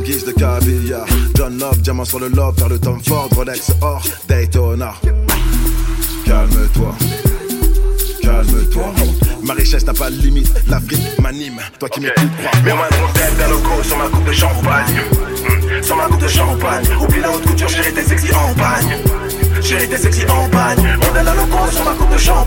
guise de caviar. John Love, diamant sur le lobe, faire le Tom Ford, Rolex or, Daytona. Calme-toi, calme-toi. Ma richesse n'a pas de limite, l'Afrique m'anime. Toi qui m'écoutes, crois. Mets-moi ton tête vers le go sur ma coupe de champagne. Sur ma coupe de champagne. Oublie la haute couture, chérie, t'es sexy en bagne. Chérie, t'es sexy en bagne. On est là loco sur ma coupe de champagne.